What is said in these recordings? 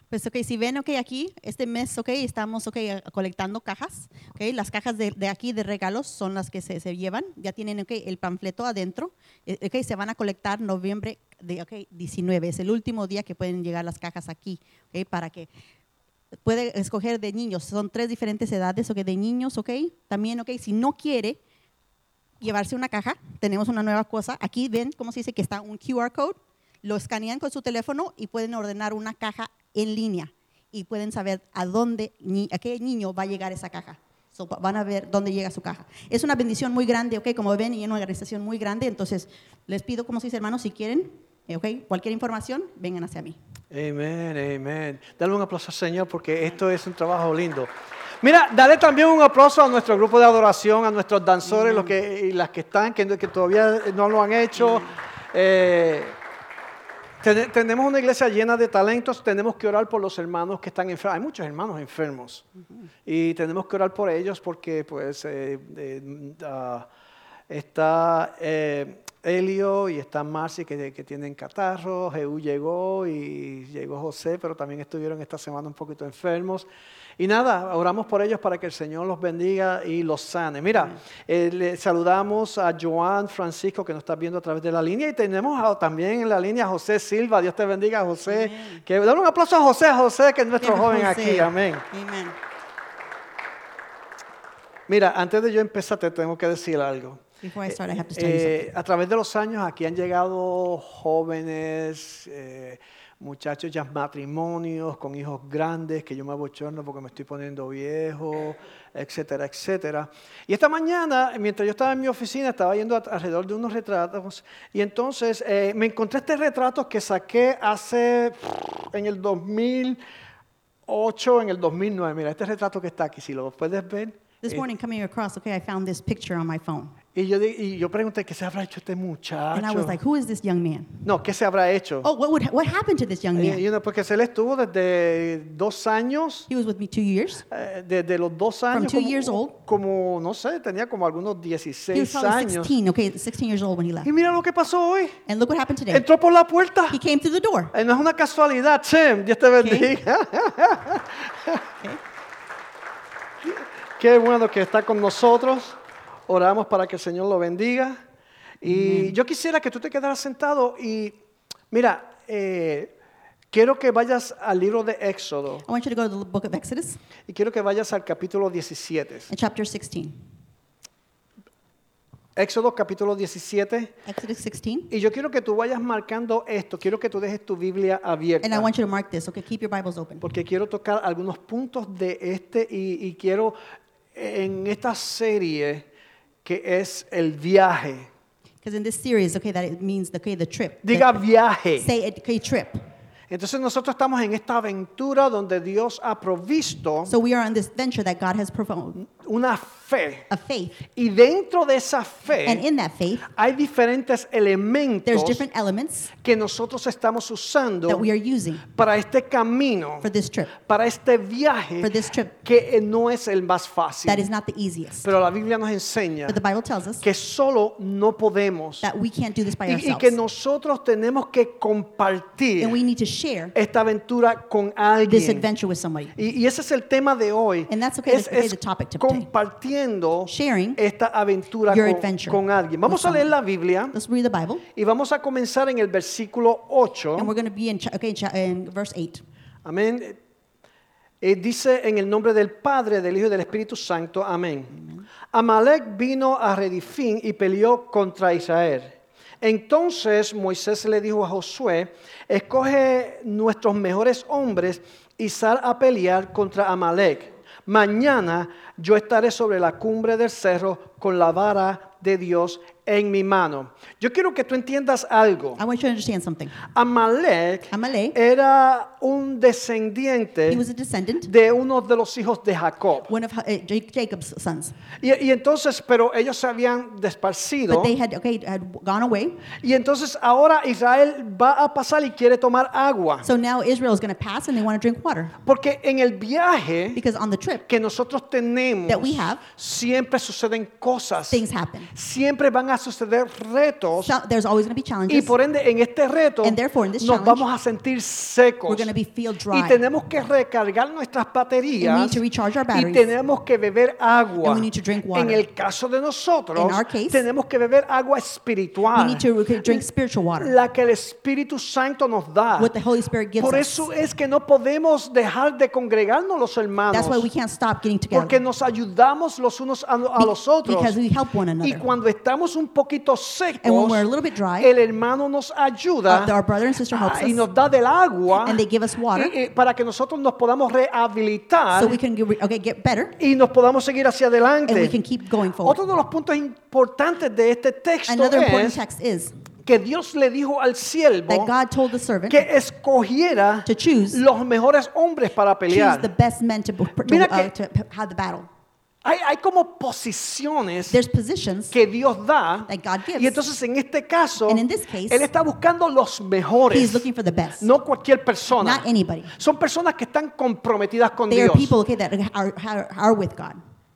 Pues, si ven, aquí, este mes, estamos, colectando cajas, las cajas de aquí de regalos son las que se llevan, ya tienen, el panfleto adentro, se van a colectar noviembre de, 19, es el último día que pueden llegar las cajas aquí, para que puede escoger de niños, son 3 diferentes edades, de niños, también, si no quiere llevarse una caja, tenemos una nueva cosa, aquí ven, ¿cómo se dice? Que está un QR code, lo escanean con su teléfono y pueden ordenar una caja en línea y pueden saber a qué niño va a llegar esa caja. Van a ver dónde llega su caja. Es una bendición muy grande, como ven, y es una organización muy grande. Entonces, les pido, como se dice, hermanos, si quieren, cualquier información, vengan hacia mí. Amén. Dale un aplauso al Señor porque esto es un trabajo lindo. Mira, dale también un aplauso a nuestro grupo de adoración, a nuestros danzores, y las que están, que todavía no lo han hecho. Tenemos una iglesia llena de talentos, tenemos que orar por los hermanos que están enfermos. Hay muchos hermanos enfermos y tenemos que orar por ellos porque pues está Elio y está Marcy que tienen catarro, Jehú llegó y llegó José, pero también estuvieron esta semana un poquito enfermos. Y nada, oramos por ellos para que el Señor los bendiga y los sane. Mira, le saludamos a Joan Francisco que nos está viendo a través de la línea y tenemos también en la línea a José Silva. Dios te bendiga, José. Dale un aplauso a José, que es nuestro joven aquí. Amén. Mira, antes de yo empezar te tengo que decir algo. A través de los años aquí han llegado jóvenes, muchachos ya matrimonios con hijos grandes que yo me abochorno porque me estoy poniendo viejo, etcétera, etcétera. Y esta mañana, mientras yo estaba en mi oficina, estaba yendo alrededor de unos retratos y entonces me encontré este retrato que saqué en el 2008, en el 2009. Mira, este retrato que está aquí, si lo puedes ver. This morning coming across, I found this picture on my phone. Y yo pregunté, ¿qué se habrá hecho este muchacho? And I was like, who is this young man? No, ¿qué se habrá hecho? Oh, what happened to this young man? Porque él estuvo desde 2 años. He was with me 2 years. Desde los 2 años. From 2 years old. Como, no sé, tenía como algunos 16 he was probably años. 16 years old when he left. Y mira lo que pasó hoy. And look what happened today. Entró por la puerta. He came through the door. No es una casualidad, Tim. Dios te bendiga. Qué bueno que está con nosotros. Oramos para que el Señor lo bendiga. Y yo quisiera que tú te quedaras sentado y, mira, quiero que vayas al libro de Éxodo. I want you to go to the book of Exodus. Y quiero que vayas al capítulo 17. In chapter 16. Éxodo capítulo 17. Exodus 16. Y yo quiero que tú vayas marcando esto. Quiero que tú dejes tu Biblia abierta. And I want you to mark this. Keep your Bibles open. Porque quiero tocar algunos puntos de y quiero en esta serie que es el viaje. Because in this series, that it means the trip. Diga viaje. Say it, trip. Entonces nosotros estamos en esta aventura donde Dios ha provisto So we are on this venture that God has provided. Una fe. A faith. Y dentro de esa fe And in that faith, hay diferentes elementos there's different elements que nosotros estamos usando that we are using para este camino, for this trip. para este viaje For this trip. que no es el más fácil. That is not the easiest. Pero la Biblia nos enseña But the Bible tells us que solo no podemos that we can't do this by y ourselves. que nosotros tenemos que compartir And we need to share esta aventura con this alguien. adventure with somebody. Y ese es el tema de hoy. And that's es the topic today. Compartiendo Sharing esta aventura your adventure con alguien. Vamos a with leer la someone. Biblia Let's read the Bible. y vamos a comenzar en el versículo 8. And we're going to be in verse 8. Amén. Dice en el nombre del Padre, del Hijo y del Espíritu Santo. Amén. Amalek vino a Redifín y peleó contra Israel. Entonces Moisés le dijo a Josué: escoge nuestros mejores hombres y sal a pelear contra Amalek. Mañana yo estaré sobre la cumbre del cerro con la vara de Dios en mi mano. Yo quiero que tú entiendas algo. I want you to understand something. Amalek era un descendiente He was a descendant de uno de los hijos de Jacob. one of Jacob's sons. Y entonces, pero ellos se habían desparcido. But they had gone away. Y entonces ahora Israel va a pasar y quiere tomar agua. So now Israel is going to pass and they want to drink water. Porque en el viaje Because on the trip que nosotros tenemos, that we have, siempre suceden cosas. things happen. Siempre van a a suceder retos So there's always going to be y challenges. por ende en este reto And therefore, in this nos challenge, vamos a sentir secos we're going to be feel y dry. tenemos que recargar nuestras And we baterías need to recharge our y batteries. tenemos que beber agua. And we need to drink water. En el caso de nosotros, In our case, tenemos que beber agua We espiritual, need to drink spiritual water. la que el Espíritu Santo nos da. What the Holy Spirit gives Por us. eso es que no podemos dejar de congregarnos los hermanos, That's why we can't stop getting together. porque nos ayudamos los unos a los otros. Because we help one Y another. cuando estamos un poquito And when secos, we're a little bit dry, el hermano nos ayuda our brother and sister helps y us. nos da del agua And they give us water. para que nosotros nos podamos rehabilitar So we can get better. y nos podamos seguir hacia And we adelante. can keep going forward. Otro de los puntos importantes de este texto Another important es text is que Dios le dijo al that siervo God told the servant que escogiera to choose los mejores hombres para choose pelear. the best men to Mira que- have the battle. Hay como posiciones There's positions que Dios da that God gives. y entonces en este caso And in this case, Él está buscando los He is mejores, looking for the best, no cualquier persona. not anybody. Son personas que están comprometidas con They are Dios, people, okay, that are with God.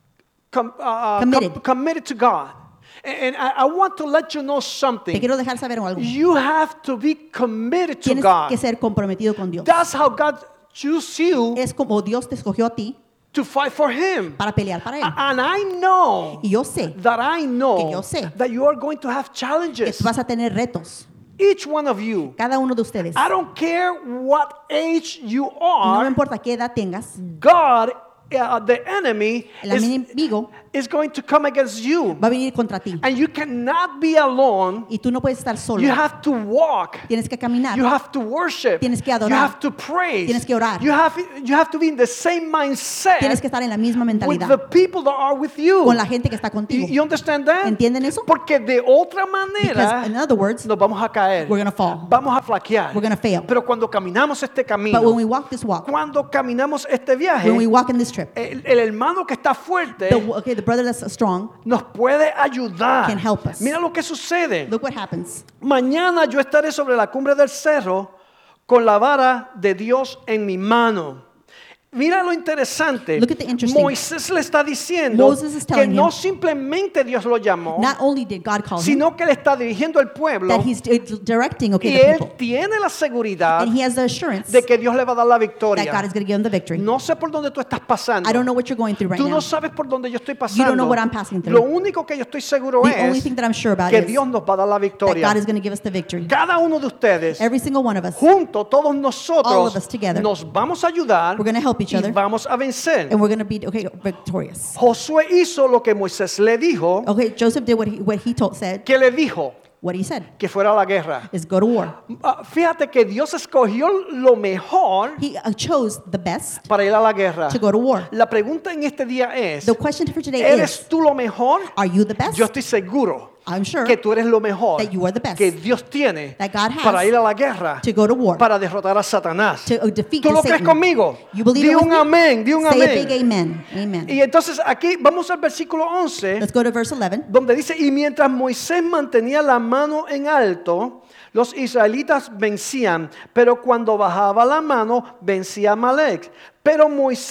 Committed. committed to God. And I want to let you know Te something. quiero dejar saber algo. You have to be committed to Tienes God. que ser comprometido con Dios. That's how God chose you Es como Dios te escogió a ti to fight for Him. para pelear para Él. And I know Y yo sé that I know que yo sé that you are going to have que challenges. tú vas a tener retos. Each one of you. Cada uno de ustedes. I don't care what age you No me are. importa qué edad tengas. God, the enemy, El enemigo is going to come against you. va a venir contra ti. And you cannot be alone. Y tú no puedes estar solo. You have to walk. Tienes que caminar. You have to worship. Tienes que adorar. You have to praise. Tienes que orar. You have to be in the same mindset Tienes que estar en la misma with the mentalidad people that are with you. con la gente que está contigo. You understand that? ¿Entienden eso? Porque de otra Because manera in other words, nos vamos a caer. we're going to fall. Vamos a flaquear. We're going to fail. Pero cuando caminamos este camino, But when we walk this walk, cuando caminamos este viaje, when we walk in this trip, el hermano que está fuerte the brother that's strong nos puede ayudar. can help us. Mira lo que sucede. Look what happens. Mañana yo estaré sobre la cumbre del cerro con la vara de Dios en mi mano. Mira lo interesante. Look at the interesting. Moisés le está diciendo Moses is que telling no him, simplemente Dios lo llamó, Not only did God call him, sino que le está dirigiendo al pueblo that He's directing y the él people. tiene la seguridad And he has the assurance de que Dios le va a dar la that God victoria. is going to give him the victory. No sé por dónde tú estás pasando. I don't know what you're going through right Tú now. no sabes por dónde yo estoy You don't know pasando. what I'm passing through. Lo único que yo estoy seguro The only es thing that I'm sure about que is Dios nos va a dar la that victoria. God is going to give us the victory. Cada uno de ustedes, Every single one of us, juntos, todos All nosotros, of us together. nos vamos a ayudar We're going to help each y other. vamos a vencer. And we're going to be victorious. Josué hizo lo que Moisés le dijo, Okay, Joseph did what he said. que le dijo What he said que fuera a la guerra. is go to war. Fíjate que Dios escogió lo mejor He chose the best para ir a la guerra. to go to war. La pregunta en este día es, The question for today ¿eres is, tú lo mejor? are you the best? Yo estoy seguro I'm sure que tú eres lo mejor that you are the best que Dios tiene that God has para ir a la guerra, to go to war, para derrotar a Satanás. to defeat ¿Tú lo Satan. crees conmigo? You believe Di it with un me? amén, di un Say a amén. big amen. Amen. Y entonces aquí vamos al versículo 11, Let's go to verse 11. donde dice, y mientras Moisés mantenía la mano en alto, los israelitas vencían, pero cuando bajaba la mano, vencía a Amalek. Pero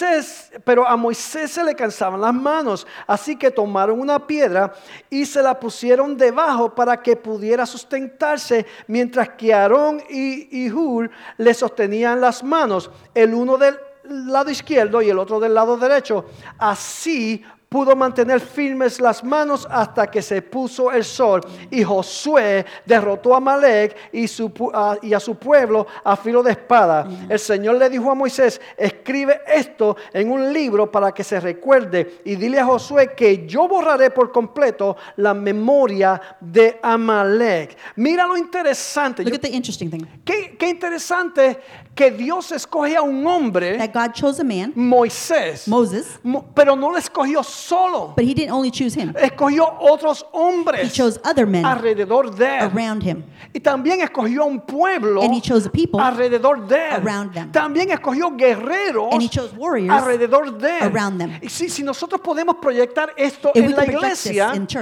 a Moisés se le cansaban las manos, así que tomaron una piedra y se la pusieron debajo para que pudiera sustentarse, mientras que Aarón y Hur le sostenían las manos, el uno del lado izquierdo y el otro del lado derecho. Así pudo mantener firmes las manos hasta que se puso el sol. Y Josué derrotó a Amalek y a su pueblo a filo de espada. El Señor le dijo a Moisés, escribe esto en un libro para que se recuerde. Y dile a Josué que yo borraré por completo la memoria de Amalek. Mira lo interesante. Look at the interesting thing. Qué interesante que Dios escoge a un hombre, That God chose a man, Moisés, Moses, pero no lo escogió solo. but he didn't only choose him. Escogió otros He hombres chose other men alrededor de él. around him. Y también escogió un pueblo And he chose a people alrededor de él. around them. También escogió guerreros And he chose warriors alrededor de él. around them. Y si nosotros podemos proyectar esto If we en la can project this iglesia, in church,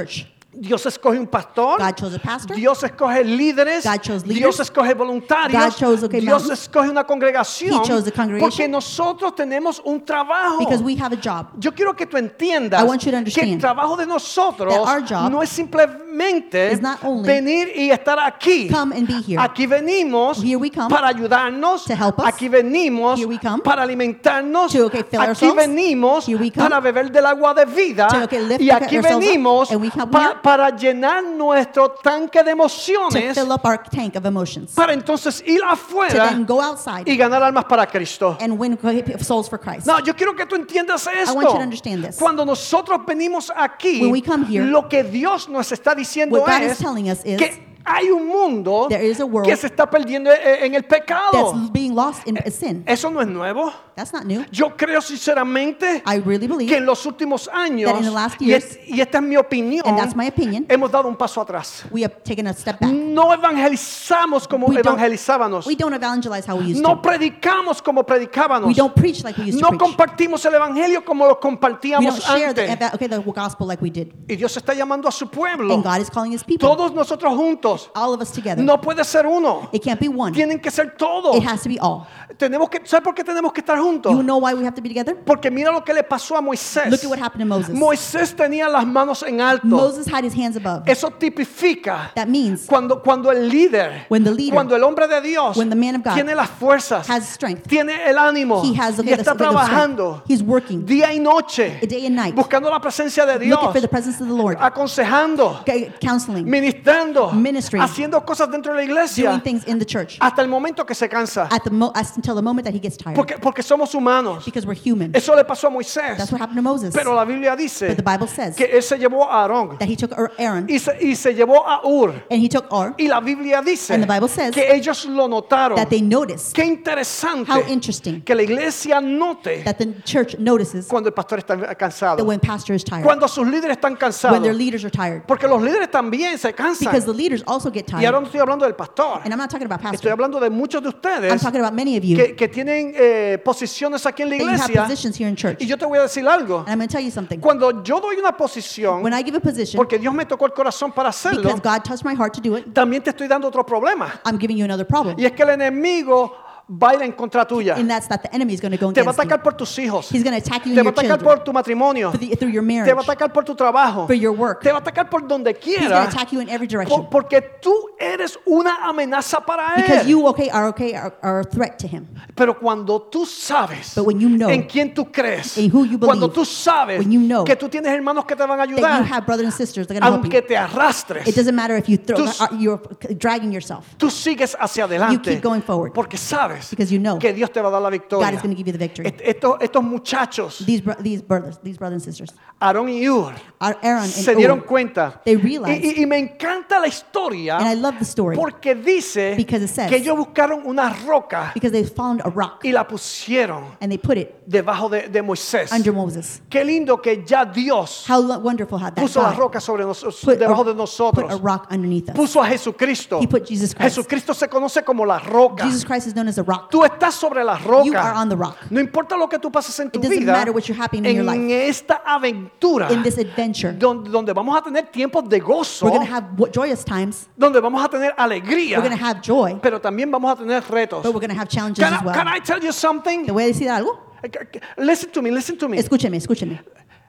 Dios escoge un pastor, God chose a pastor. Dios escoge líderes, God chose leaders. Dios escoge voluntarios, God chose, okay, Dios mountains. escoge una congregación, He chose the congregation. porque nosotros tenemos un trabajo. Because we have a job. Yo quiero que tú entiendas I want you to que el understand trabajo de nosotros that our job no es simplemente is not only venir y estar aquí. come and be here. Aquí venimos Here we come para ayudarnos, to help us. aquí venimos Here we come para alimentarnos, to, okay, fill aquí ourselves. venimos Here we come para beber del agua de vida to, okay, lift y aquí ourselves up. venimos And we come here para llenar nuestro tanque de to emociones fill up our tank of emotions. para entonces ir To afuera then go outside y ganar almas para Cristo. and win souls for Christ. No, yo quiero que tú entiendas esto. want you to understand this. Cuando nosotros venimos aquí, When we come here, lo que Dios nos está diciendo what God is es telling us is que hay un mundo there is a world que se está perdiendo en el pecado. that's being lost in sin. Eso no es nuevo. That's not new. Yo creo sinceramente I really que believe, en los últimos años, that in the last y, years, y esta es mi opinión, and that's my opinion, hemos dado un paso atrás. we have taken a step back. No evangelizamos como We don't- evangelizábamos. We don't evangelize how we used No to. predicamos como predicábamos. We don't preach like we used to No preach. compartimos el evangelio como lo We compartíamos don't share antes. the gospel like we did. Y Dios está llamando a su pueblo. And God is calling his people, Todos nosotros juntos. all of us together. No puede ser uno. It can't be one. Tienen que ser todos. It has to be all. ¿Sabe por qué tenemos que estar juntos? You know why we have to be together? Porque mira lo que le pasó a Moisés. Look at what happened to Moses. Moisés tenía las manos en alto. Moses had his hands above. Eso tipifica That means cuando el líder, When the leader, cuando el hombre de Dios when the man of God tiene las fuerzas, has strength, tiene el ánimo he has y está the trabajando strength. He's working día y noche, day and night, buscando la presencia de Dios, looking for the presence of the Lord, aconsejando, counseling, ministrando, Ministering. haciendo cosas dentro de la iglesia, doing things in the church hasta el momento que se cansa. until the moment that he gets tired. Porque somos humanos. Because we're human. Eso le pasó a Moisés. That's what happened to Moses. Pero la Biblia dice But the Bible says que él se llevó a Aarón that he took Aaron y se llevó a Ur. and he took Or, Y la Biblia dice And the Bible says que ellos lo notaron. that they noticed, Qué interesante how interesting, que la iglesia note that the church notices cuando el pastor está that cansado, when pastor is tired, cuando sus líderes están when cansados, their leaders are tired. porque los líderes también se cansan. Because the leaders also get Y ahora tired. no estoy hablando del pastor, And I'm not talking about estoy pastor. hablando de muchos de I'm ustedes talking about many of you que tienen posiciones aquí en la that you have iglesia. positions here in church. Y yo te voy a decir algo. And I'm going to tell you something. Cuando yo doy una posición, When I give a position, porque Dios me tocó el corazón para hacerlo, because God touched my heart to do it, también te estoy dando otro problema. I'm giving you another problem. Y es que el enemigo va a ir en contra tuya. And that's that the enemy is going to go Te va a against you. atacar por tus hijos. He's going to attack you Te and va a your atacar children, por tu matrimonio. through your Te marriage, va a atacar por tu trabajo. for your work. Te va a atacar por donde He's going quiera. to attack you in every direction. Porque tú eres una amenaza para Because él. you, are a threat to him. Pero cuando tú sabes But when you know en quién tú crees, in who you cuando believe, tú sabes when you know que tú tienes hermanos que te van a That you ayudar, have brothers and sisters that are going to help aunque you. te arrastres, It doesn't matter if you Tú- you're dragging yourself. tú sigues hacia adelante. keep going forward. Porque sabes Because you know que Dios te va a dar la victoria. God is going to give you the victory. Estos muchachos, These brothers and sisters, Aarón y Ur, Aaron se and dieron Ur, cuenta. they realized, Y me encanta la historia and I love the story, porque dice Because it says- que ellos buscaron una roca because they found a rock y la pusieron and they put it debajo de Moisés. under Moses. Qué lindo que ya Dios How wonderful had that puso la God roca sobre put debajo de put a nosotros. rock underneath us. Puso a Jesucristo. He put Jesus Christ. Jesucristo se conoce como la roca. Jesus Christ is known as a rock. Tú estás sobre la You are roca. on the rock. No importa lo que tú pases en tu It doesn't vida, matter what you're happening in your en life. esta aventura In this adventure, donde vamos a tener tiempos de gozo, we're going to have joyous times. donde vamos a tener alegría, We're going to have joy, pero también vamos a tener retos. but we're going to have challenges as Can well. I tell you something? ¿Te voy a decir algo? Listen to me, listen to me. Escúcheme.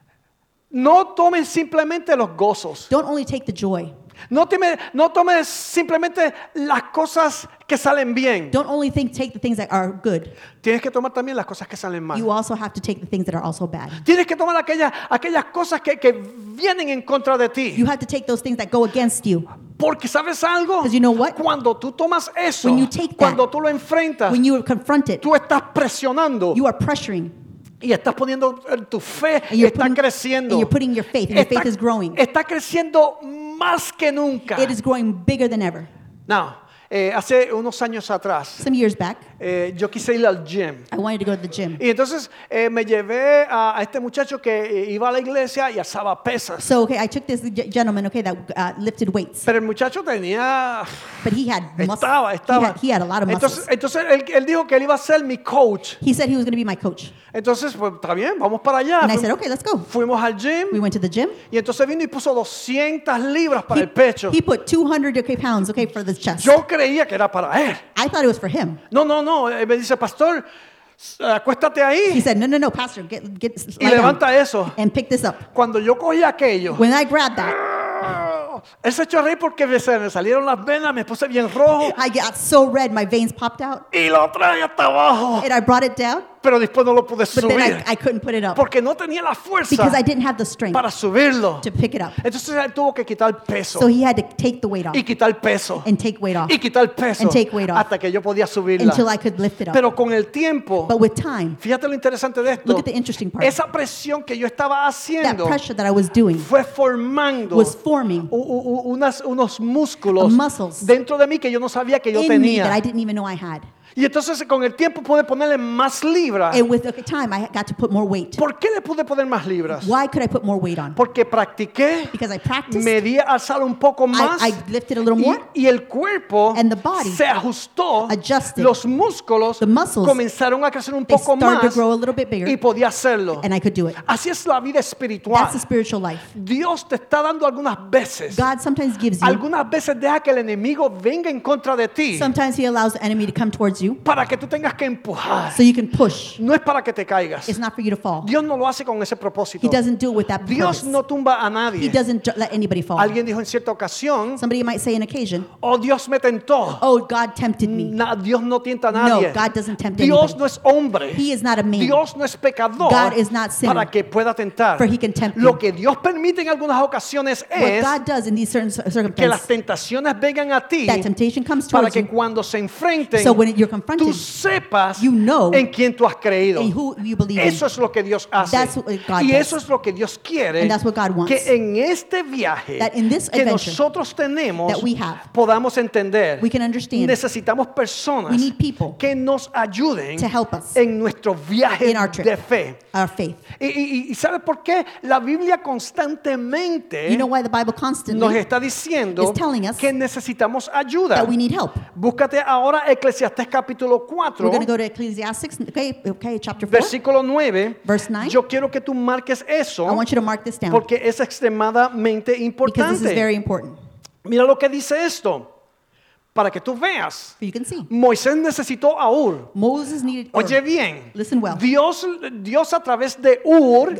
No tomen simplemente los gozos. Don't only take the joy. No tomes simplemente las cosas que salen bien. Don't only take the things that are good. Tienes que tomar también las cosas que salen mal. You also have to take the things that are also bad. Tienes que tomar aquellas cosas que vienen en contra de ti. You have to take those things that go against you. Porque ¿sabes algo? 'Cause you know what? Cuando tú tomas eso, When you take that, cuando tú lo enfrentas, When you confront it, tú estás presionando you are pressuring. y estás poniendo tu fe And y you're está putting- creciendo. and you're putting your faith, and your faith is growing. Está creciendo más que nunca. It is growing bigger than ever. Now, hace unos años atrás, Some years back, yo quise ir al gym. I wanted to go to the gym. Y entonces me llevé a este muchacho que iba a la iglesia y alzaba pesas. So, okay, I took this gentleman, okay, that lifted weights. Pero el muchacho tenía... But he had muscle. Estaba. He had a lot of muscles. Entonces él dijo que él iba a ser mi coach. He said he was going to be my coach. Entonces, pues está bien, vamos para allá. And I said, okay, let's go. Fuimos al We gym went to the gym. y entonces vino y puso 200 libras para el pecho. He put 200 pounds, okay, for the chest. Yo creía que era para él. I thought it was for him. No. Me dice, pastor, acuéstate He ahí said, no, pastor, get y lie down levanta eso. and pick this up. Cuando yo cogí aquello, When I grabbed that, él se echó a reír porque se me salieron las venas, me puse bien rojo I got so red, my veins popped out, y lo traje hasta abajo. and I brought it down, Pero después no lo pude but then subir I couldn't put it up porque no tenía la fuerza because I didn't have the strength para subirlo. to pick it up. Entonces él tuvo que quitar peso So he had to take the weight off y quitar peso and take weight off y quitar peso and take weight off hasta que yo podía subirla. until I could lift it up. Pero con el tiempo, But with time, fíjate lo interesante de esto, look at the interesting part. esa presión que yo estaba That haciendo pressure that I was doing fue formando was forming unos músculos muscles dentro de mí que yo no sabía que yo in me that tenía. I didn't even know I had. Y entonces con el tiempo pude ponerle más libras. And with the time, I got to put more weight. ¿Por qué le pude poner más libras? Why could I put more weight on? Porque practiqué, Because I practiced, me di a alzar un poco más I lifted a little more, y el cuerpo and the body se ajustó, adjusted. los músculos The muscles, comenzaron a crecer un they poco started to más grow a little bit y bigger, podía hacerlo. and I could do it. Así es la vida espiritual. That's the spiritual life. Dios te está dando algunas veces. God sometimes gives you, Algunas veces deja que el enemigo venga en contra de ti sometimes he allows the enemy to come towards you para que tú tengas que empujar. so you can push. No es para que te caigas. It's not for you to fall. Dios no lo hace con ese propósito. He doesn't do it with that Dios purpose. no tumba a He nadie. doesn't let anybody fall. Alguien dijo en cierta ocasión, Somebody might say on occasion, oh, Dios me tentó. oh, God tempted me. Dios no tienta a No, nadie. God doesn't tempt Dios anybody. no es hombre. He is not a man. Dios no es pecador God is not sinner, para que pueda tentar. for he can tempt Lo you. que Dios permite en algunas ocasiones What es God does in these certain que las circumstances, tentaciones vengan a ti that temptation comes para towards que you, cuando se enfrenten so when you're tú confronted, sepas you know en quién tú has creído. and who you believe in. Eso es lo que Dios hace. That's what God Y does. eso es lo que Dios quiere. And that's what God wants. Que en este viaje That in this que adventure nosotros tenemos that we have, podamos entender. we can understand. Necesitamos personas We need people que nos ayuden to help us en nuestro viaje in our trip, de fe. our faith. Y ¿sabe por qué? La Biblia constantemente You know why the Bible nos constantly está diciendo is telling us que necesitamos ayuda. that we need help. Búscate ahora Eclesiastés capítulo 4, We're going to go to Ecclesiastes, okay, chapter 4, versículo 9. verse 9. Yo quiero que tú marques eso I want you to mark this down porque es extremadamente because this is importante. very important. Mira lo que dice esto, para que tú veas. So you can see. Moisés necesitó a Ur. Moses needed Oye Ur. bien, Listen well. Dios a través de Ur,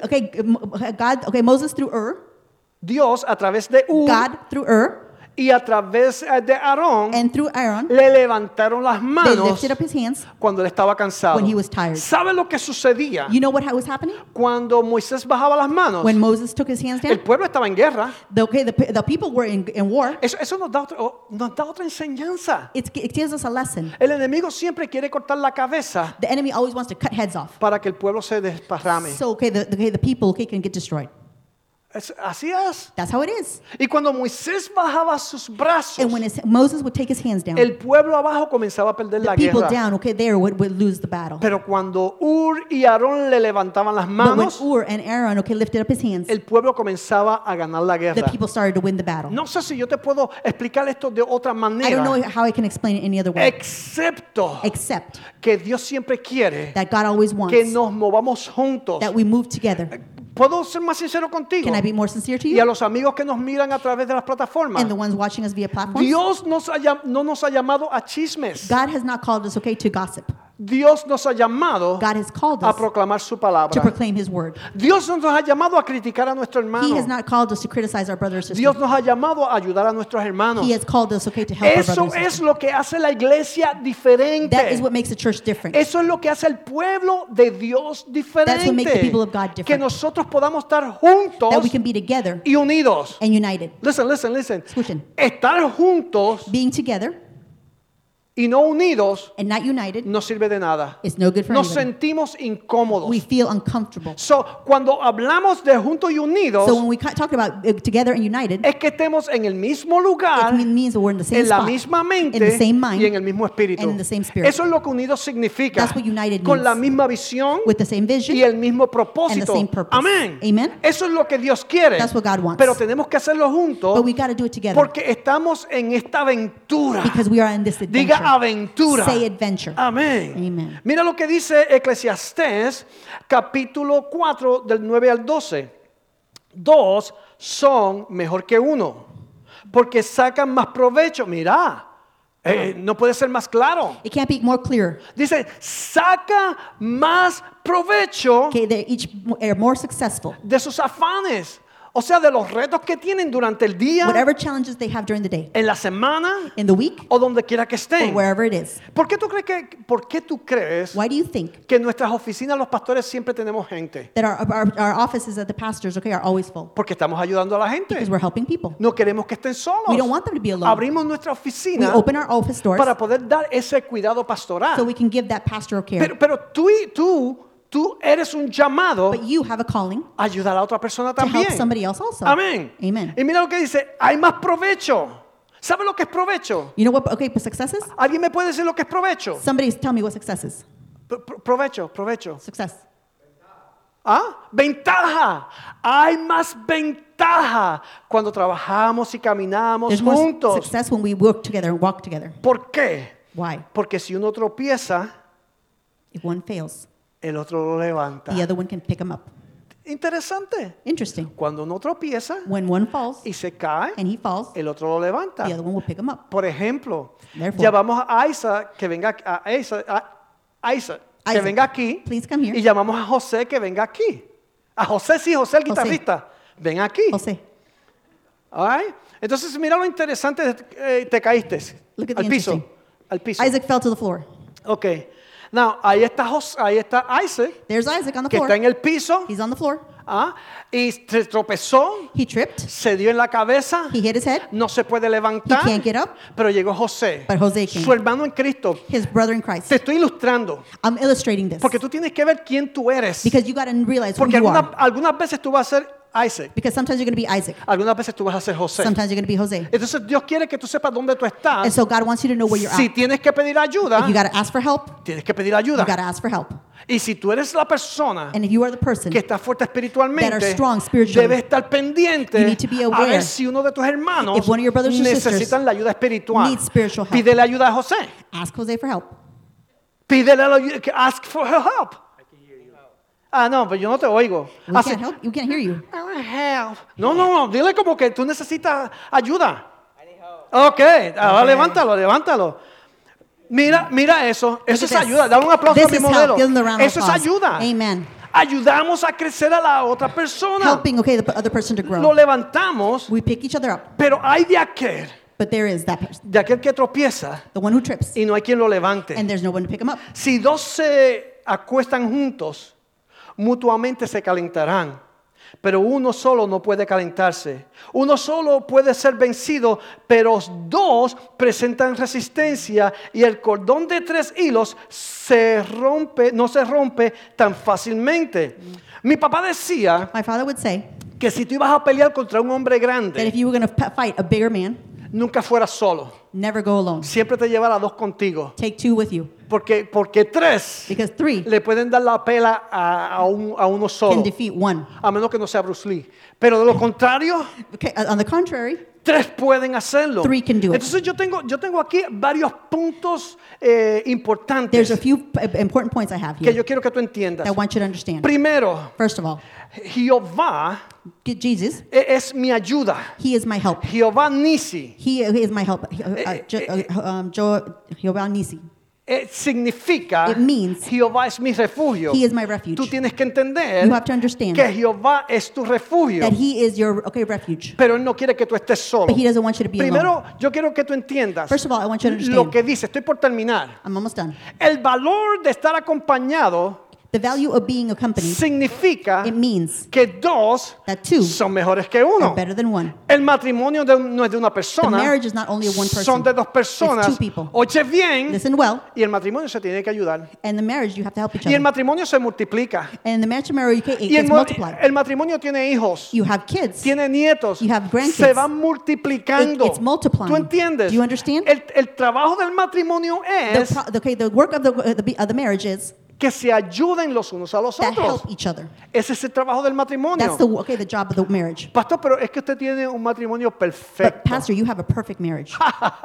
Moses through Ur, Dios a través de Ur God through Ur, y a través de Aarón and through Aaron, le levantaron las they manos lifted up his hands cuando él estaba cansado. when he was tired. ¿Sabe lo que sucedía? You know what was happening? Cuando Moisés bajaba las manos, When Moses took his hands el down, pueblo estaba en guerra. the people were in war. Eso nos da otra enseñanza. It gives us a lesson. El enemigo siempre quiere cortar la cabeza The enemy always wants to cut heads off. para que el pueblo se desparrame. So, the people can get destroyed. Así es. That's how it is. Y cuando Moisés bajaba sus brazos, And when Moses would take his hands down, el pueblo abajo comenzaba a perder the la people guerra. down, there would lose the battle. Pero cuando Ur y Aarón le levantaban las But when manos, Ur and Aaron, lifted up his hands, el pueblo comenzaba a ganar la the guerra. people started to win the battle. No sé si yo te puedo explicar esto de otra I don't manera, know how I can explain it any other way, excepto except que Dios siempre quiere that God always wants que nos movamos juntos. that we move together. ¿Puedo ser más sincero contigo? Can I be more sincere to Y a you? los amigos que nos miran a través de las plataformas. And the ones watching us via platforms? Dios no nos ha llamado a chismes. God has not called us, to gossip. Dios nos ha llamado God has called a us proclamar su to palabra. proclaim His word. Dios no nos ha llamado a criticar a nuestro He has hermano. not called us to criticize our brother or sister. Dios nos ha llamado a ayudar a nuestros hermanos. He has called us, to help our Eso brother and es sister. lo que hace la iglesia diferente. That is what makes the church different. Eso es lo que hace el pueblo de Dios That's what makes the people diferente. of God different. Que nosotros podamos estar juntos That we can be together y unidos. and united. Listen. Escuchen. Estar juntos Being together y no unidos, and not united, no sirve de nada. it's no good for Nos anybody. sentimos incómodos. We feel uncomfortable. So, cuando hablamos de juntos y unidos, So when we talk about together and united, es que estemos en el mismo lugar, it means that we're in the same en la spot, misma mente in the same mind, y en el mismo espíritu. and in the same spirit. Eso es lo que unidos significa. That's what united Con la means. misma visión With the same vision y el mismo propósito. and the same purpose. Amén. Amen. Eso es lo que Dios quiere. That's what God wants. Pero tenemos que hacerlo juntos But we got to do it together porque estamos en esta aventura. because we are in this Diga adventure. aventura. Say adventure. Amén. Amen. Mira lo que dice Eclesiastés, capítulo 4, del 9 al 12. Dos son mejor que uno, porque sacan más provecho. Mira, no puede ser más claro. It can't be more clear. Dice, saca más provecho Okay, they each are more successful. de sus afanes. O sea, de los retos que tienen durante el día, Whatever challenges they have during the day, en la semana in the week, o donde quiera que or estén. wherever it is. ¿Por qué tú crees Why do you think que en nuestras oficinas los pastores siempre tenemos gente? that our offices at the pastors, okay, are always full? Porque estamos ayudando a la gente. Because we're helping people. No queremos que estén solos. We don't want them to be alone. Abrimos nuestra We oficina open our office doors para poder dar ese cuidado pastoral. so we can give that pastoral care. Pero tú eres un llamado But you have a calling a ayudar a la otra persona to help también. somebody else also. Amén. Amen. Y mira lo que dice, hay más provecho. ¿Sabe lo que es provecho? You know what, okay, success is? ¿Alguien me puede decir lo que es provecho? Somebody tell me what success is. Provecho. Success. ¿Ah? Ventaja. Hay más ventaja cuando trabajamos y caminamos There's more juntos. success when we work together and walk together. ¿Por qué? Why? Porque si uno tropieza, If one fails, el otro lo levanta. the other one can pick them up. Interesante. Interesting. Cuando uno tropieza When one falls y se cae, and he falls, el otro lo levanta. the other one will pick him up. Por ejemplo, Therefore- llamamos a Isa que venga que Isaac, venga aquí please come here. y llamamos a José que venga aquí. A José sí, José el guitarrista. Ven aquí. Jose, All right? Entonces mira lo interesante, te caíste Look at the al piso. interesting. Al piso. Isaac fell to the floor. Ok. Now, ahí está Isaac There's Isaac on the que floor. está en el piso. He's on the floor. Y se tropezó, He tripped. se dio en la cabeza, He hit his head. no se puede He levantar, can't get up. pero llegó José, But Jose came. su hermano en Cristo. His brother in Christ. Te estoy ilustrando, I'm illustrating this porque tú tienes que ver quién tú eres. because you got to realize who Porque you are. algunas veces tú vas a ser Isaac, Because sometimes you're going to be Isaac. algunas veces tú vas a ser José. Sometimes you're going to be Jose. Entonces Dios quiere que tú sepas dónde tú estás. And so God wants you to know where you're Si at. tienes que pedir ayuda, If you got to ask for help, tienes que pedir you ayuda. got to ask for help. Y si tú eres la persona And if you are the person que está fuerte espiritualmente, that are strong spiritually, debes estar pendiente you need to be a aware ver si uno de tus hermanos if one of your brothers or sisters necesitan la ayuda espiritual. needs spiritual help. Pídele ayuda a José. ask Jose for help. Pídele la ayuda, ask for help. No, pero yo no te oigo. We can't help. We can't hear you. I want help. No, dile como que tú necesitas ayuda. Ok, levántalo. Mira eso. Eso es this. ayuda. Dale un aplauso This a mi is help. modelo. Give them the round of Eso es applause. ayuda. Amen. Ayudamos a crecer a la otra persona. Helping, okay, the other person to Lo grow. levantamos, We pick each other up. pero hay de aquel But there is de aquel que tropieza the one who trips, y no hay quien lo levante. and there's no one to pick him up. Si dos se acuestan juntos, mutuamente se calentarán. Pero uno solo no puede calentarse. Uno solo puede ser vencido, pero dos presentan resistencia y el cordón de 3 hilos no se rompe tan fácilmente. Mi papá decía My father would say que si tú ibas a pelear contra un hombre that grande, if you were going to fight a bigger man, nunca fueras solo. never go alone. Siempre te llevara 2 contigo. Take 2 with you. Porque 3 Because 3 le pueden dar la pela a uno solo. can defeat 1. A menos que no sea Bruce Lee. Pero de lo contrario, Okay, on the contrary, 3 pueden hacerlo. 3 can do it. Entonces yo tengo aquí varios puntos there's importantes a few important points I have que here yo quiero que tú entiendas. that I want you to understand. Primero, First of all, Jehová Jesus, es mi ayuda. He is my help. Jehová Nisi He is my help. Jehovah Nisi. significa It means Jehová es mi refugio. He is my refuge. Tú tienes que entender You have to understand que Jehová es tu refugio. that He is your refuge. Pero Él no quiere que tú estés solo. But He doesn't want you to be alone. Primero, yo quiero que tú entiendas First of all, I want you to lo understand. que dice. Estoy por terminar. I'm almost done. El valor de estar acompañado The value of being accompanied, significa it means que dos that two son mejores que are uno. better than one. El matrimonio no es de una The persona, marriage is not only of one son person. de dos personas. It's two people. Oye bien, Listen well. y el matrimonio se tiene que ayudar. And the marriage, you have to help each Y el other. matrimonio se multiplica. And the marriage, it Y el, gets multiplied. el matrimonio tiene hijos, You have kids. tiene nietos, You have grandkids. se van multiplicando. It's multiplying. ¿Tú entiendes? Do you understand? El trabajo del matrimonio es The work of the marriage is que se ayuden los unos a los that otros. help each other. Ese es el trabajo del matrimonio. That's the job of the marriage. Pastor, pero es que usted tiene un matrimonio But perfecto. pastor, you have a perfect marriage.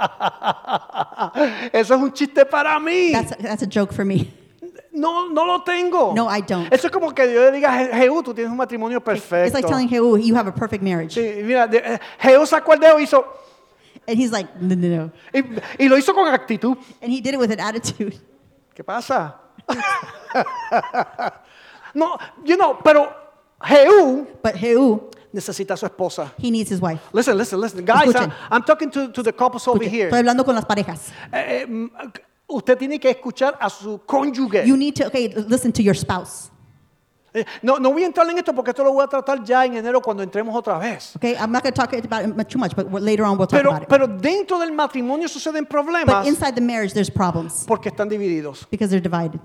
Eso es un chiste para mí. That's a joke for me. No lo tengo. No, I don't. Eso es como que Dios le diga a Jehú, tú tienes un matrimonio perfecto. It's like telling Jehu, you have a perfect marriage. Sí, mira, Jehú sacó el dedo y hizo, And he's like, no. y lo hizo con actitud. And he did it with an attitude. ¿Qué pasa? No, pero Jehú But Jehu, necesita a su esposa. he needs his wife. Listen. Guys, Escuchen. I'm talking to the couples over Escuche, here. estoy hablando con las parejas. Usted tiene que escuchar a su cónyuge. You need to, listen to your spouse. No voy a entrar en esto porque esto lo voy a tratar ya en enero cuando entremos otra vez. Okay, I'm not going to talk about it too much, but later on we'll talk about it. Pero dentro del matrimonio suceden problemas But inside the marriage, there's problems porque están divididos. because they're divided.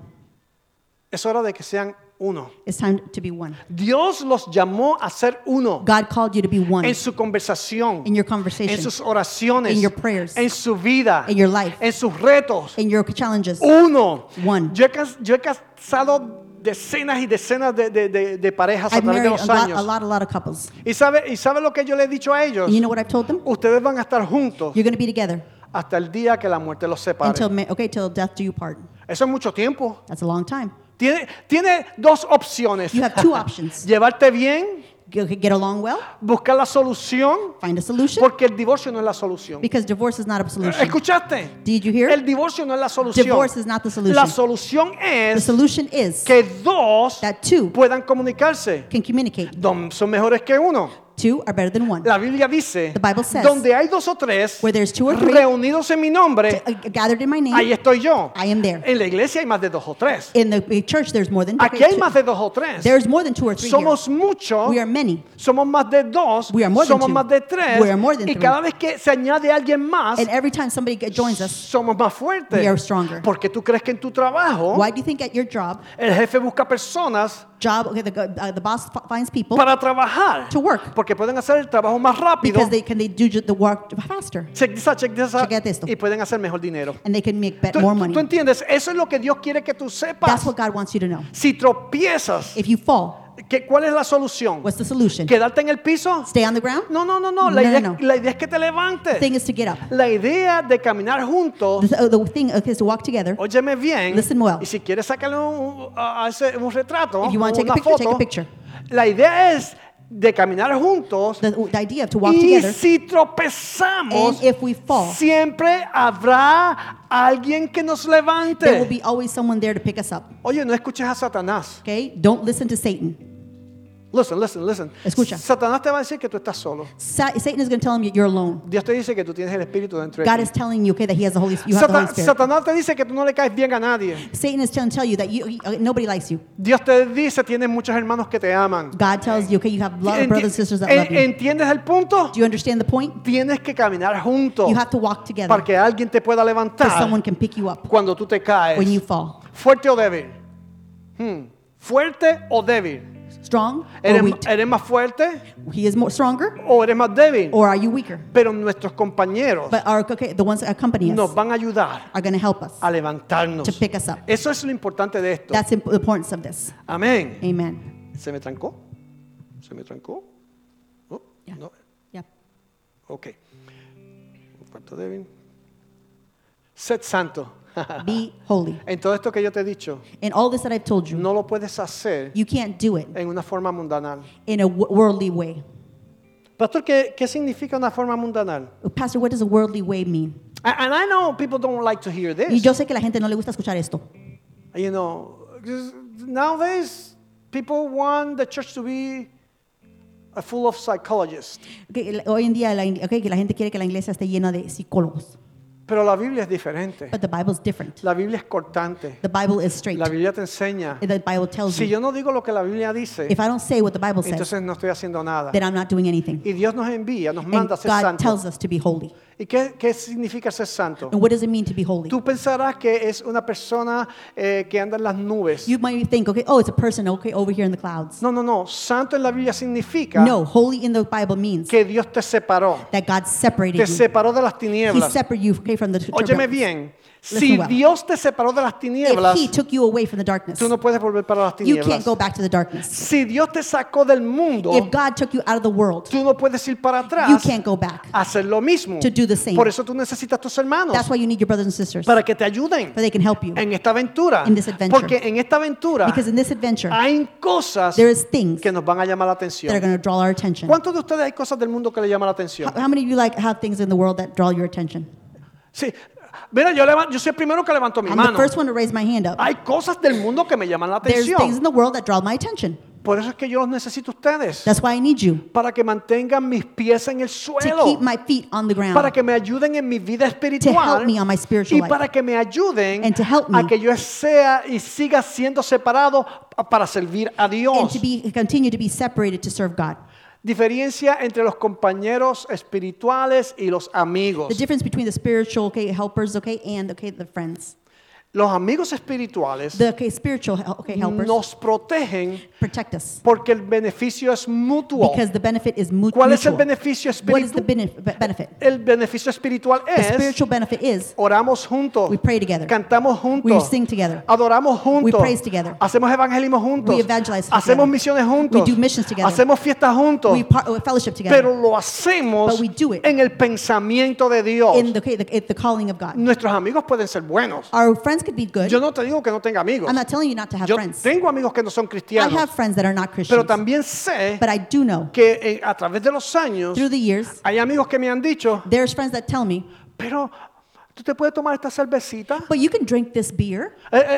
Es hora de que sean uno. It's time to be one. Dios los llamó a ser uno God called you to be one en su conversación, in your en conversation, sus oraciones, in your prayers, en su vida, in your life, en sus retos. in your challenges. Uno. One. Yo he casado decenas y decenas de parejas a I've través de married los a años. lot of couples. ¿Y sabe lo que yo le he dicho a ellos? And you know what I've told them? Ustedes van a estar juntos You're going to be together hasta el día que la muerte los separe. till death do you part. Eso es mucho tiempo. That's a long time. Tiene dos opciones. You have two options. Llevarte bien, Get along well, buscar la solución, find a solution, porque el divorcio no es la solución. because divorce is not a solution. ¿Escuchaste? Did you hear? El divorcio no es la solución. Divorce is not the solution. La solución The es solution is que dos that two puedan comunicarse. can communicate. Son mejores que uno. Two are better than one. La Biblia dice, The Bible says, donde hay dos o tres where there's two or three reunidos en mi nombre, gathered in my name, ahí estoy yo. I am there. En la iglesia hay más de dos o tres. In the church, there's more than Aquí hay two. más de dos o tres. There's more than two or three Somos here. muchos. We are many. Somos más de dos. We are more than Somos two. más de tres. We are more than Y three. cada vez que se añade alguien más, And every time somebody joins us, somos más fuertes. we are stronger. Porque tú crees que en tu trabajo, why do you think at your job, el jefe busca personas the boss finds people para trabajar. to work? Porque pueden hacer el trabajo más rápido. Because they do the work faster. Check this out. Chequea esto. Y pueden hacer mejor dinero. And they can make ¿Tú, more money. tú entiendes? Eso es lo que Dios quiere que tú sepas. That's what God wants you to know. Si tropiezas, If you fall, ¿cuál es la solución? what's the solution? ¿Quedarte en el piso? Stay on the ground? No. La No, idea, no. la idea es que te The levantes. thing is to get up. La idea de caminar juntos, The thing is to walk together. óyeme bien, Listen well. y si quieres sacarle un retrato, If you want to take a una picture, take foto, a picture. la idea es de caminar juntos The idea of to walk y together. si tropezamos, And if we fall, siempre habrá alguien que nos there will levante. be always someone there to pick us up. Oye, no escuches a Satanás. Okay? Don't listen to Satan. Listen. Escucha. Satanás te va a decir que tú estás solo. Satan is going to tell him you're alone. Dios te dice que tú tienes el Espíritu dentro de God ti. is telling you, that He has the Holy Spirit. You have the Holy Spirit. Satanás te dice que tú no le caes bien a nadie. Satan is trying to tell you that nobody likes you. Dios te dice tienes muchos hermanos que te aman. God tells you, you have a lot of brothers and sisters that love you. ¿Entiendes el punto? Do you understand the point? Tienes que caminar juntos You have to walk together para que alguien te pueda so levantar someone can pick you up cuando tú te caes. when you fall. ¿Fuerte o débil? ¿Fuerte o débil? Strong or ¿Eres, weak? eres más fuerte He is more stronger, o eres más débil? or are you weaker? Pero nuestros compañeros But the ones that accompany us nos van a ayudar are going to help us a levantarnos. to pick us up. Eso es lo importante de esto. That's the importance of this. Amén. Amen. ¿Se me trancó? Oh, Yeah. no. Yeah. Ok. Fuerte o débil. Sed santo. Be holy. En todo esto que yo te he dicho, And all this that I've told you, no lo puedes hacer you can't do it en una forma mundanal. in a worldly way. Pastor, ¿qué significa una forma mundanal? Pastor, what does a worldly way mean? And I know people don't like to hear Y this. yo sé que la gente no le gusta escuchar esto. You know, 'cause nowadays people want the church to be full of psychologists. Hoy en día que la gente quiere que la iglesia esté llena de psicólogos. Pero la Biblia es diferente. But the Bible is different. La Biblia es cortante. The Bible is straight. La Biblia te enseña. The Bible tells Si you. yo no digo lo que la Biblia dice, If I don't say what the Bible says, entonces no estoy haciendo nada. then I'm not doing anything. Y Dios nos envía, nos And manda a ser God santos. tells us to be holy. ¿Y qué significa ser santo? And what does it mean to be holy? Tú pensarás que es una persona que anda en las nubes. You might think, okay, oh, it's a person, okay, over here in the clouds. No, no, no. Santo en la Biblia significa No, holy in the Bible means que Dios te separó. that God separated Te you. separó de las He tinieblas. separated you okay, from the Óyeme turbulence. bien. Listen Si well. Dios te separó de las If tinieblas, He took you away from the darkness, tú no puedes volver para las you can't tinieblas. go back to the darkness. Si Dios te sacó del mundo, If God took you out of the world, tú no puedes ir para you atrás can't go back. a hacer lo mismo. To do the same. Por eso tú necesitas tus hermanos That's why you need your brothers and sisters, para que te ayuden so they can help you. en esta aventura. In this adventure. Porque en esta aventura Because in this adventure, hay cosas there is things que nos van a llamar la that are atención. going to draw our attention. ¿Cuántos de ustedes hay cosas del mundo que le llaman la atención? How many of you have things in the world that draw your attention? Sí. Mira, yo soy el primero que levanto mi I'm the mano. first one to raise my hand up. Hay cosas del mundo que me llaman la There's things atención. in the world that draw my attention. Por eso es que yo los necesito a ustedes. That's why I need you Para que mantengan mis pies en el to suelo. keep my feet on the ground, Para que me ayuden en mi vida to help espiritual. me on my spiritual Y life, para que me ayuden And to help a me. que yo sea y siga siendo separado para servir a and Dios. to continue to be separated to serve God. Diferencia entre los compañeros espirituales y los amigos. The difference between the spiritual helpers and the friends. Los amigos espirituales The spiritual helpers nos protegen protect us porque el beneficio es mutuo. because the benefit is mutual. ¿Cuál es el beneficio What is the espiritual? benefit? El beneficio espiritual The es spiritual benefit is oramos juntos, we pray together, cantamos we juntos, sing together, adoramos juntos, We praise together. hacemos evangelismo juntos, We evangelize hacemos together. misiones juntos, We do missions together. hacemos fiestas juntos, we fellowship together pero lo hacemos But we do it en el pensamiento de Dios. in the calling of God. Nuestros amigos pueden ser buenos. Our friends could be good. Yo no te digo que no tenga amigos. I'm not telling you not to have Yo friends. tengo amigos que no son I cristianos, have friends that are not pero Christians, también sé but I do know que a través de los años through the years hay amigos que me han dicho, there's friends that tell me, pero tú te puedes tomar esta cervecita. but you can drink this beer.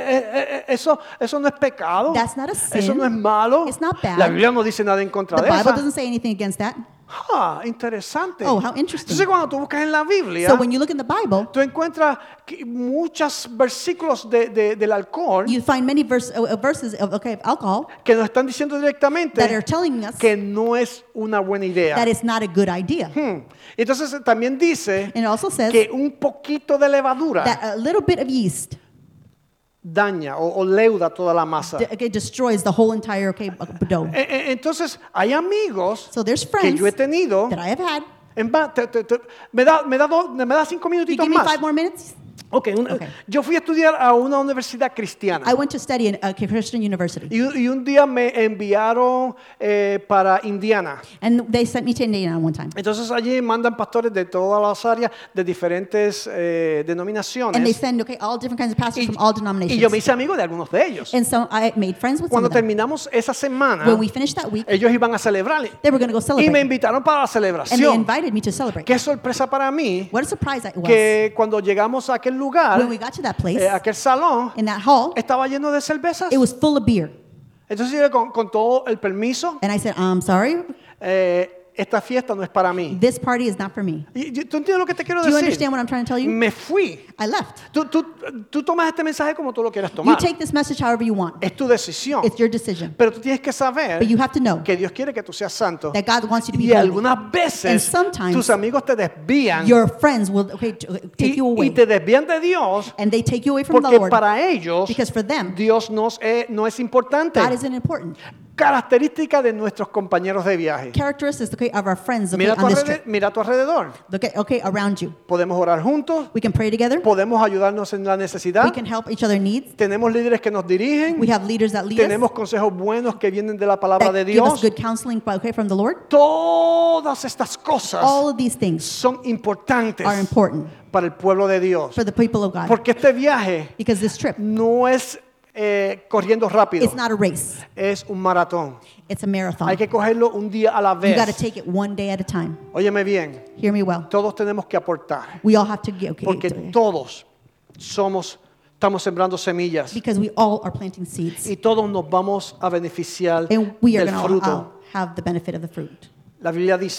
Eso no es pecado. That's not a sin. Eso no es malo. It's not bad. La Biblia no dice nada en contra The de Bible eso. doesn't say anything against that. Interesante. Oh, how interesting. Entonces cuando tú buscas en la Biblia, So when you look in the Bible, tú encuentras muchos versículos del alcohol you find many verses of alcohol que nos están diciendo that are directamente telling us que no es una buena idea. that it's not a good idea. Entonces también dice And it also says que un poquito de levadura that a little bit of yeast daña o leuda toda la masa. destroys the whole entire dough. Entonces hay amigos So there's que friends yo he tenido. that I have had. Me da 5 You minutitos give me más. 5 more minutes? Okay, Okay. Yo fui a estudiar a una universidad cristiana. I went to study in a Christian university. Y un día me enviaron para Indiana. And they sent me to Indiana one time. Entonces allí mandan pastores de todas las áreas, de diferentes And they denominaciones. send all different kinds of pastors from all Y yo denominations. me hice amigo de algunos de ellos. And so I made friends with some Cuando of them. terminamos esa semana, When we finished that week, ellos iban a celebrar. they were going to go Y me celebrate. invitaron para la And they celebración. invited me to celebrate. Qué sorpresa para mí What a surprise it was. que cuando llegamos a aquel lugar, When we got to that place, aquel salón, in that hall, estaba lleno de cervezas. it was full of beer. Entonces yo con todo el permiso, And I said, I'm sorry, esta fiesta no es para mí. this party is not for me. ¿Tú entiendes lo que te quiero Do you decir? understand what I'm trying to tell you? Me fui. I left. Tú tomas este mensaje como tú lo quieras You tomar. take this message however you want. Es tu decisión. It's your decision. Pero tú tienes que saber But you have to know que Dios quiere que tú seas santo. that God wants you to be Y holy. algunas And veces sometimes tus amigos te desvían your friends will take you y away. te desvían de Dios And they take you away from the porque Lord para ellos because for them, Dios no es importante. God isn't important. Característica de nuestros compañeros de viaje. Characteristics of our friends Mira a tu alrededor. around you. Podemos orar juntos. We can pray together. Podemos ayudarnos en la necesidad. We can help each other needs. Tenemos líderes que nos dirigen. We have leaders that lead Tenemos us, consejos buenos que vienen de la palabra de that give us Dios. good counseling from the Lord. Todas estas cosas All of these things son importantes are important para el pueblo de Dios. for the people of God. Porque este viaje Because this trip, no es corriendo rápido, it's not a race. es un maratón. It's a marathon. Hay que cogerlo un día a la You got to vez. take it one day at a time. Óyeme bien, Hear me well. todos tenemos que aportar. We all have to give, Porque todos estamos sembrando semillas because we all are planting seeds. y todos nos vamos a beneficiar And we are del going to fruto. all have the benefit of the fruit. La Biblia dice The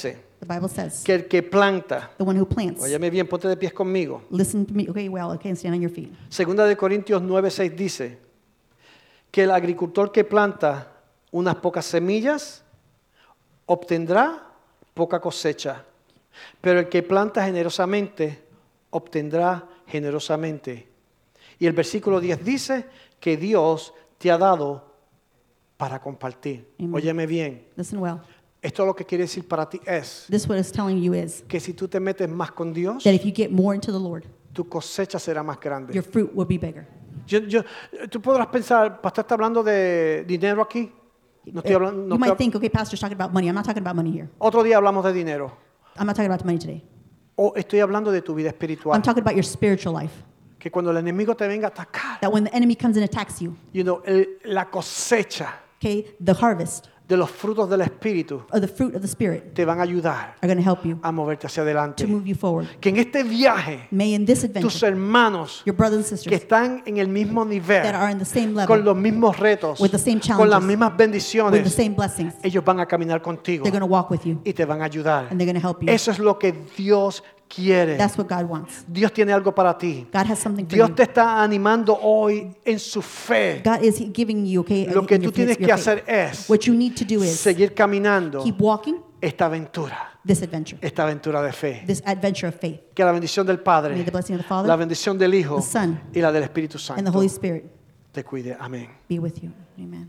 The Bible says, que el que planta, the one who plants. óyeme bien, ponte de pies conmigo. Listen to me. Okay, well, okay, stand on your feet. Segunda de Corintios 9:6 dice que el agricultor que planta unas pocas semillas obtendrá poca cosecha, pero el que planta generosamente obtendrá generosamente. Y el versículo 10 dice que Dios te ha dado para compartir. Amen. Óyeme bien, Listen well. esto lo que quiere decir para ti es This what it's telling you is que si tú te metes más con Dios, that if you get more into the Lord, tu cosecha será más grande. your fruit will be bigger. Tú podrás pensar, pastor está hablando de dinero aquí. No estoy hablando, You might think, okay, pastor's talking about money. I'm not talking about money here. otro día hablamos de dinero. I'm not talking about money today. O estoy hablando de tu vida I'm espiritual. talking about your spiritual life. Que cuando el enemigo te venga a atacar, That when the enemy comes and attacks you, la cosecha okay, the harvest de los frutos del Espíritu or the fruit of the Spirit te van a ayudar are going to help you a moverte hacia to adelante. move you forward. Que en este viaje, May in this tus adventure, hermanos your brothers and que sisters están en el mismo that nivel, are in the same con level, los mismos retos, with the same con las challenges, mismas with the bendiciones, same blessings, ellos van a caminar contigo they're going to walk with you y te van a ayudar. and they're going to help you. Eso es lo que Dios quiere. That's what God wants. Dios tiene algo para ti. God has something for Dios you. te está animando hoy en su fe. God is giving you, okay, Lo que in tú your tienes faith, que your faith. hacer es What you need to do is seguir caminando keep walking esta aventura de fe. this adventure of faith. Que la bendición del May Padre, the blessing of the Father la bendición del Hijo the Son, y la del Espíritu and the Santo Holy Spirit te cuide. Amén. be with you. Amen.